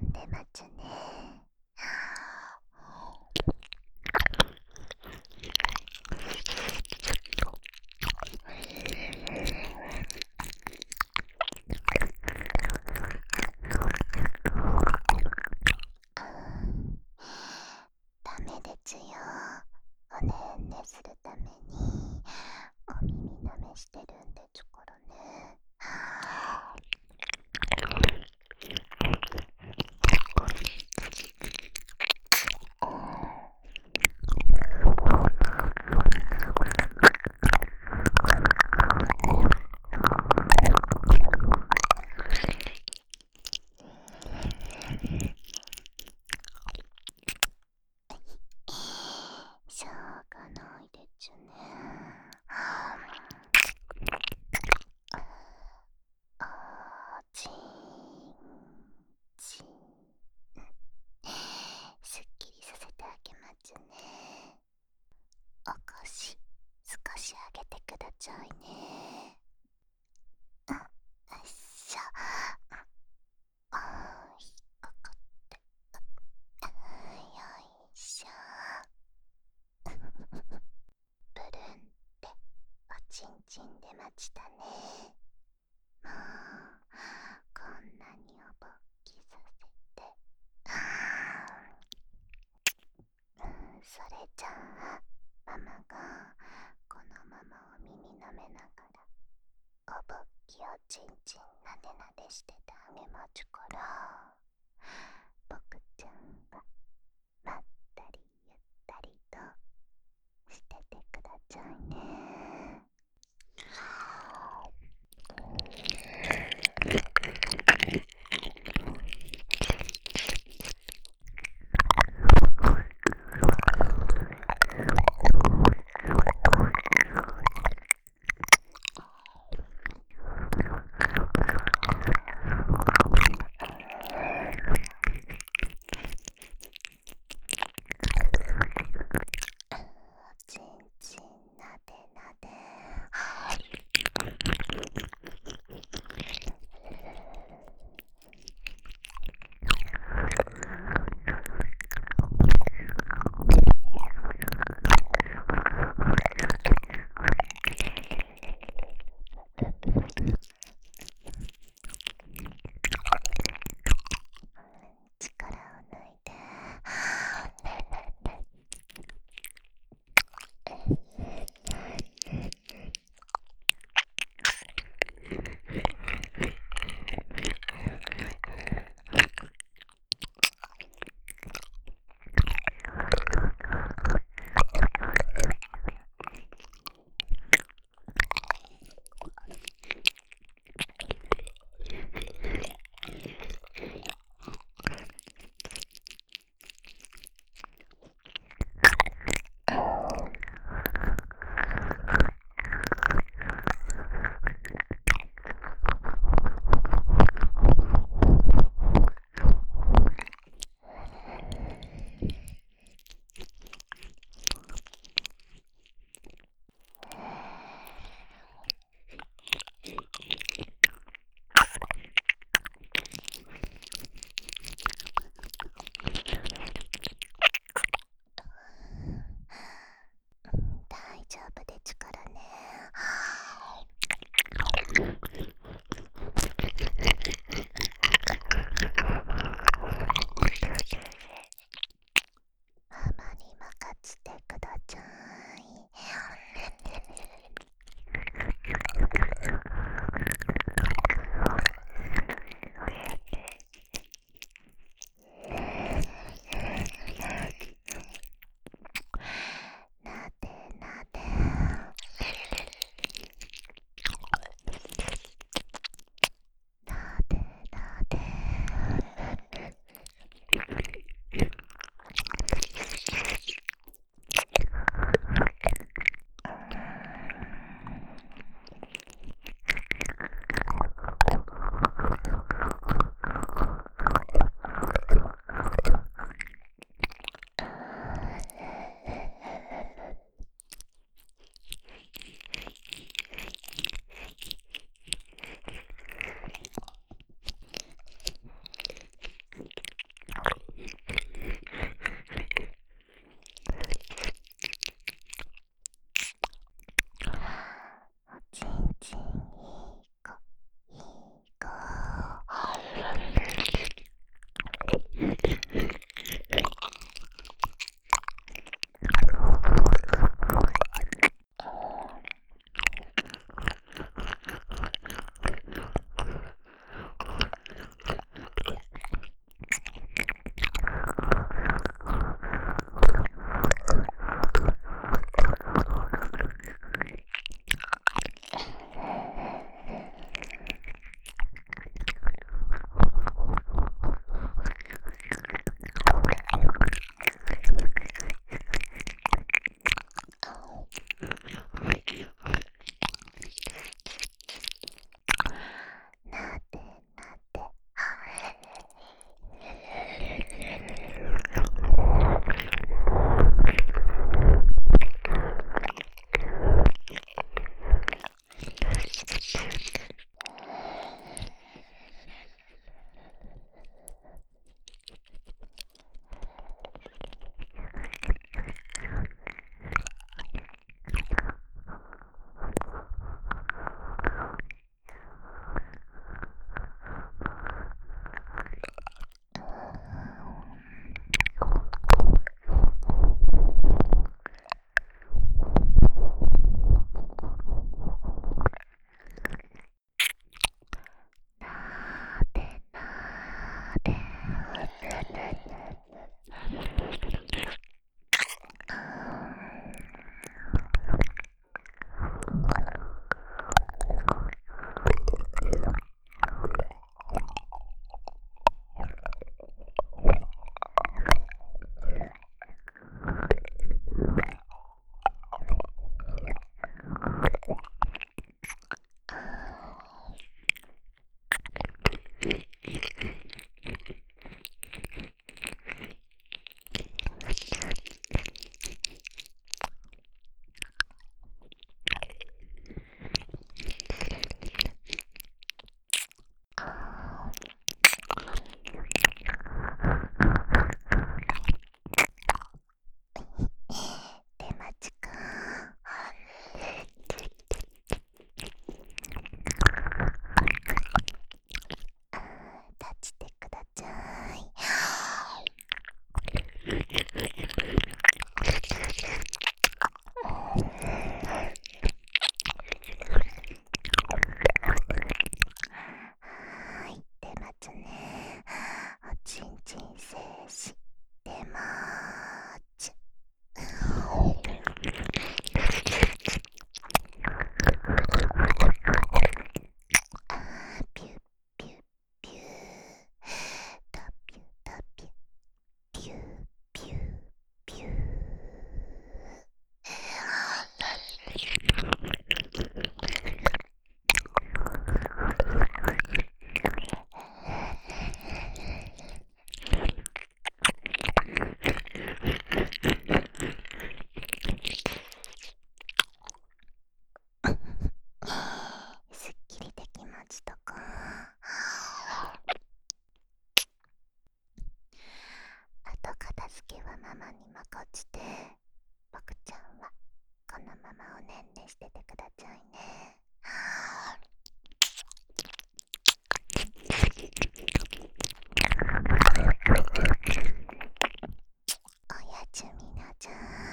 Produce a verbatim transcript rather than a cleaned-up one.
で待つね。ダメですよ。おねんねするためにお耳舐めしてるんですからね。しょうがないですね。おちんちん、すっきりさせてあげますね。お腰少し上げてくださいね。あ、よいしょ。あ、引っかかって、あ、よいしょ。ブルンっておちんちんでましたね。もうこんなにおぼっきさせて、うん、それじゃあママがこのままお耳舐めながらおぼっきをちんちんなでなでしててあげますから、僕ちゃんがまったりゆったりとしててくださいね。ちんちんなでなで、力を抜いて、大丈夫ですからね。ママに任せてください。なでなで、 しててくださいね。おやすみなさい。